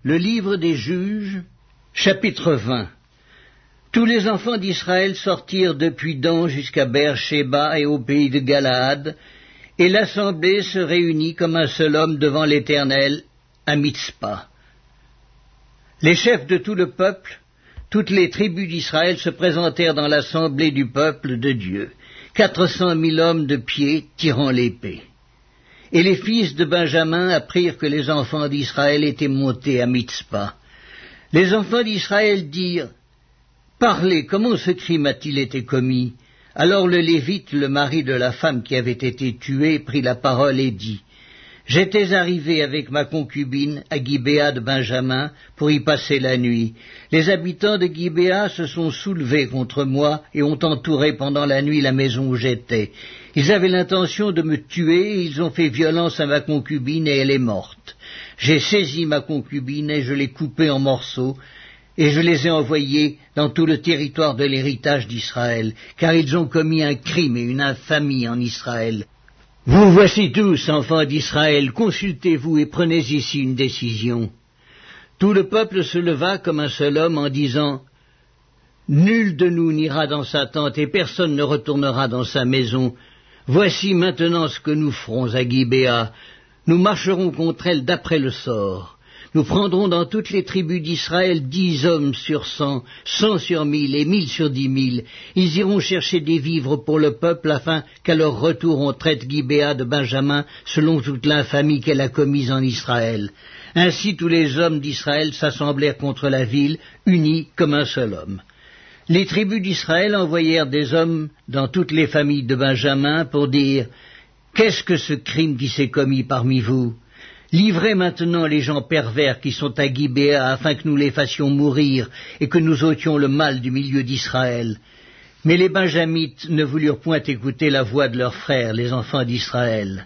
Le livre des Juges, chapitre 20. Tous les enfants d'Israël sortirent depuis Dan jusqu'à Beer-Shéba et au pays de Galaad, et l'assemblée se réunit comme un seul homme devant l'Éternel à Mitzpa. Les chefs de tout le peuple, toutes les tribus d'Israël se présentèrent dans l'assemblée du peuple de Dieu, 400 000 hommes de pied tirant l'épée. Et les fils de Benjamin apprirent que les enfants d'Israël étaient montés à Mitzpa. Les enfants d'Israël dirent: « Parlez, comment ce crime a-t-il été commis ?» Alors le Lévite, le mari de la femme qui avait été tuée, prit la parole et dit: « J'étais arrivé avec ma concubine à Gibéa de Benjamin pour y passer la nuit. Les habitants de Gibéa se sont soulevés contre moi et ont entouré pendant la nuit la maison où j'étais. Ils avaient l'intention de me tuer et ils ont fait violence à ma concubine et elle est morte. J'ai saisi ma concubine et je l'ai coupée en morceaux et je les ai envoyés dans tout le territoire de l'héritage d'Israël, car ils ont commis un crime et une infamie en Israël. Vous voici tous, enfants d'Israël, consultez-vous et prenez ici une décision. » Tout le peuple se leva comme un seul homme en disant: « Nul de nous n'ira dans sa tente et personne ne retournera dans sa maison. Voici maintenant ce que nous ferons à Gibéa. Nous marcherons contre elle d'après le sort. Nous prendrons dans toutes les tribus d'Israël 10 hommes sur 100, 100 sur 1000 et 1000 sur 10 000. Ils iront chercher des vivres pour le peuple afin qu'à leur retour on traite Gibéa de Benjamin selon toute l'infamie qu'elle a commise en Israël. » Ainsi tous les hommes d'Israël s'assemblèrent contre la ville, unis comme un seul homme. Les tribus d'Israël envoyèrent des hommes dans toutes les familles de Benjamin pour dire: « Qu'est-ce que ce crime qui s'est commis parmi vous ? Livrez maintenant les gens pervers qui sont à Gibéa, afin que nous les fassions mourir et que nous ôtions le mal du milieu d'Israël. » Mais les Benjamites ne voulurent point écouter la voix de leurs frères, les enfants d'Israël.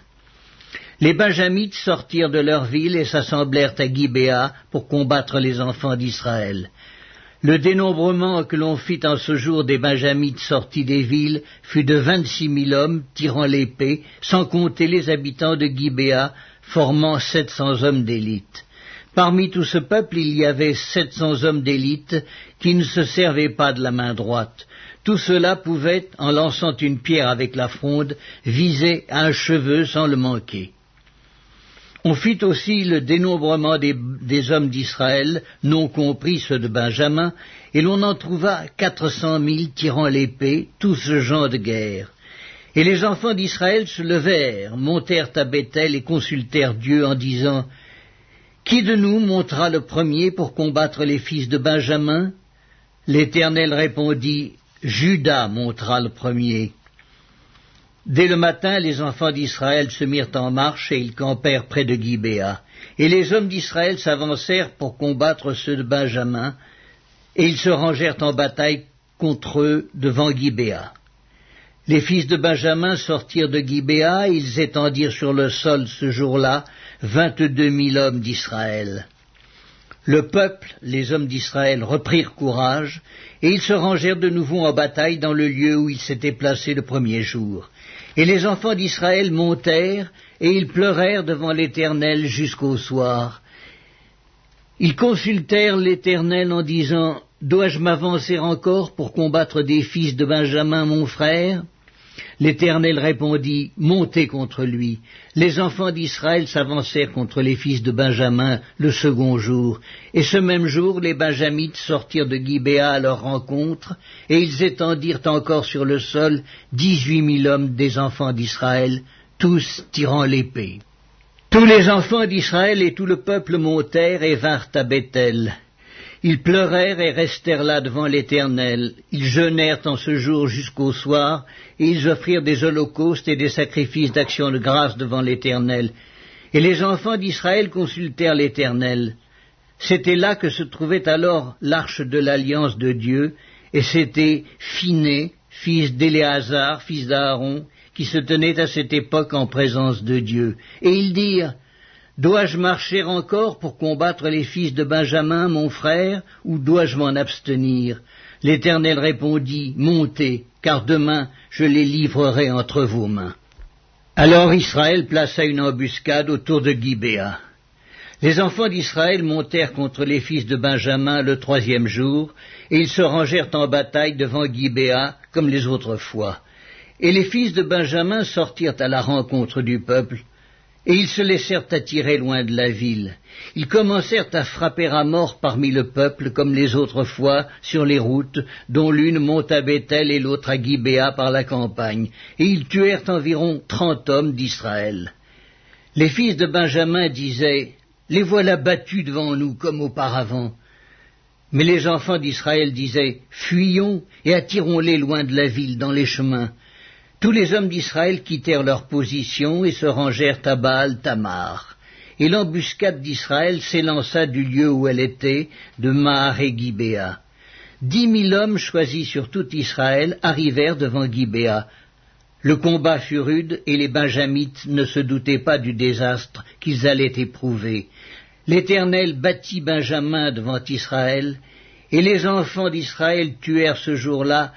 Les Benjamites sortirent de leur ville et s'assemblèrent à Gibéa pour combattre les enfants d'Israël. Le dénombrement que l'on fit en ce jour des Benjamites sortis des villes fut de 26 000 hommes tirant l'épée, sans compter les habitants de Gibéa, formant 700 hommes d'élite. Parmi tout ce peuple, il y avait 700 hommes d'élite qui ne se servaient pas de la main droite. Tout cela pouvait, en lançant une pierre avec la fronde, viser un cheveu sans le manquer. On fit aussi le dénombrement des hommes d'Israël, non compris ceux de Benjamin, et l'on en trouva 400 000 tirant l'épée, tous gens de guerre. Et les enfants d'Israël se levèrent, montèrent à Béthel et consultèrent Dieu en disant: « Qui de nous montera le premier pour combattre les fils de Benjamin ?» L'Éternel répondit: « Juda montera le premier. » Dès le matin, les enfants d'Israël se mirent en marche et ils campèrent près de Gibéa. Et les hommes d'Israël s'avancèrent pour combattre ceux de Benjamin, et ils se rangèrent en bataille contre eux devant Gibéa. Les fils de Benjamin sortirent de Gibéa, et ils étendirent sur le sol ce jour-là 22 000 hommes d'Israël. Le peuple, les hommes d'Israël, reprirent courage, et ils se rangèrent de nouveau en bataille dans le lieu où ils s'étaient placés le premier jour. Et les enfants d'Israël montèrent, et ils pleurèrent devant l'Éternel jusqu'au soir. Ils consultèrent l'Éternel en disant: « Dois-je m'avancer encore pour combattre des fils de Benjamin, mon frère ?» L'Éternel répondit: « Montez contre lui. » Les enfants d'Israël s'avancèrent contre les fils de Benjamin le second jour. Et ce même jour, les Benjamites sortirent de Gibéa à leur rencontre, et ils étendirent encore sur le sol 18 000 hommes des enfants d'Israël, tous tirant l'épée. Tous les enfants d'Israël et tout le peuple montèrent et vinrent à Béthel. Ils pleurèrent et restèrent là devant l'Éternel. Ils jeûnèrent en ce jour jusqu'au soir, et ils offrirent des holocaustes et des sacrifices d'action de grâce devant l'Éternel. Et les enfants d'Israël consultèrent l'Éternel. C'était là que se trouvait alors l'arche de l'alliance de Dieu, et c'était Phiné, fils d'Éléazar, fils d'Aaron, qui se tenait à cette époque en présence de Dieu. Et ils dirent: « Dois-je marcher encore pour combattre les fils de Benjamin, mon frère, ou dois-je m'en abstenir ?» L'Éternel répondit: « Montez, car demain je les livrerai entre vos mains. » Alors Israël plaça une embuscade autour de Gibéa. Les enfants d'Israël montèrent contre les fils de Benjamin le 3e jour, et ils se rangèrent en bataille devant Gibéa, comme les autres fois. Et les fils de Benjamin sortirent à la rencontre du peuple, et ils se laissèrent attirer loin de la ville. Ils commencèrent à frapper à mort parmi le peuple, comme les autres fois, sur les routes, dont l'une monte à Béthel et l'autre à Gibéa par la campagne, et ils tuèrent environ 30 hommes d'Israël. Les fils de Benjamin disaient, « Les voilà battus devant nous, comme auparavant. » Mais les enfants d'Israël disaient, « Fuyons et attirons-les loin de la ville, dans les chemins. » Tous les hommes d'Israël quittèrent leur position et se rangèrent à Baal-Tamar. Et l'embuscade d'Israël s'élança du lieu où elle était, de Mahar et Gibéa. 10 000 hommes choisis sur tout Israël arrivèrent devant Gibéa. Le combat fut rude et les Benjamites ne se doutaient pas du désastre qu'ils allaient éprouver. L'Éternel battit Benjamin devant Israël, et les enfants d'Israël tuèrent ce jour-là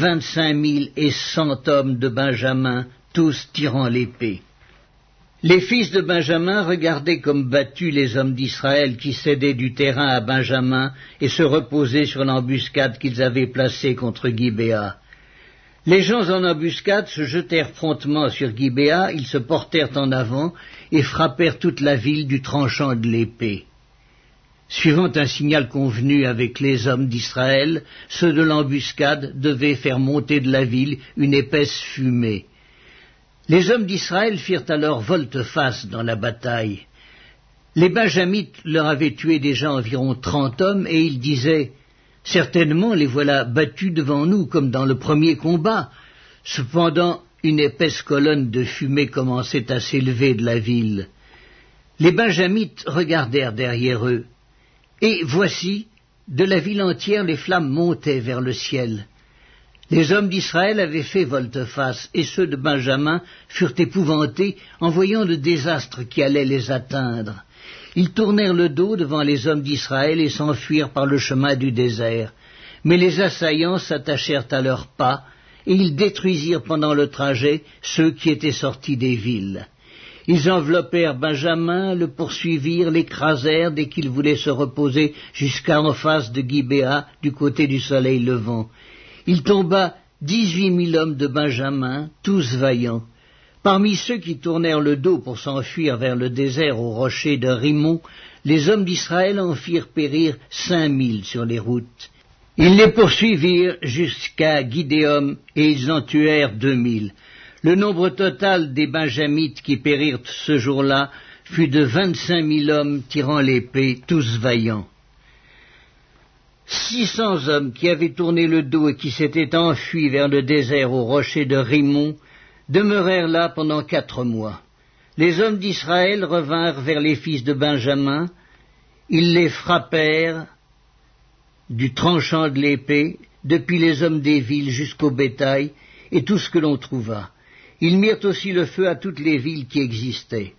25 100 hommes de Benjamin, tous tirant l'épée. Les fils de Benjamin regardaient comme battus les hommes d'Israël qui cédaient du terrain à Benjamin et se reposaient sur l'embuscade qu'ils avaient placée contre Gibéa. Les gens en embuscade se jetèrent promptement sur Gibéa, ils se portèrent en avant et frappèrent toute la ville du tranchant de l'épée. Suivant un signal convenu avec les hommes d'Israël, ceux de l'embuscade devaient faire monter de la ville une épaisse fumée. Les hommes d'Israël firent alors volte-face dans la bataille. Les Benjamites leur avaient tué déjà environ 30 hommes et ils disaient « Certainement les voilà battus devant nous comme dans le premier combat. » Cependant, une épaisse colonne de fumée commençait à s'élever de la ville. Les Benjamites regardèrent derrière eux. Et voici, de la ville entière, les flammes montaient vers le ciel. Les hommes d'Israël avaient fait volte-face, et ceux de Benjamin furent épouvantés en voyant le désastre qui allait les atteindre. Ils tournèrent le dos devant les hommes d'Israël et s'enfuirent par le chemin du désert. Mais les assaillants s'attachèrent à leurs pas, et ils détruisirent pendant le trajet ceux qui étaient sortis des villes. Ils enveloppèrent Benjamin, le poursuivirent, l'écrasèrent dès qu'il voulait se reposer jusqu'en face de Gibéa, du côté du soleil levant. Il tomba 18 000 hommes de Benjamin, tous vaillants. Parmi ceux qui tournèrent le dos pour s'enfuir vers le désert au rocher de Rimon, les hommes d'Israël en firent périr 5 000 sur les routes. Ils les poursuivirent jusqu'à Gidéom et ils en tuèrent 2 000. Le nombre total des Benjamites qui périrent ce jour-là fut de 25 000 hommes tirant l'épée, tous vaillants. 600 hommes qui avaient tourné le dos et qui s'étaient enfuis vers le désert au rocher de Rimon demeurèrent là pendant 4 mois. Les hommes d'Israël revinrent vers les fils de Benjamin, ils les frappèrent du tranchant de l'épée, depuis les hommes des villes jusqu'au bétail, et tout ce que l'on trouva. Ils mirent aussi le feu à toutes les villes qui existaient.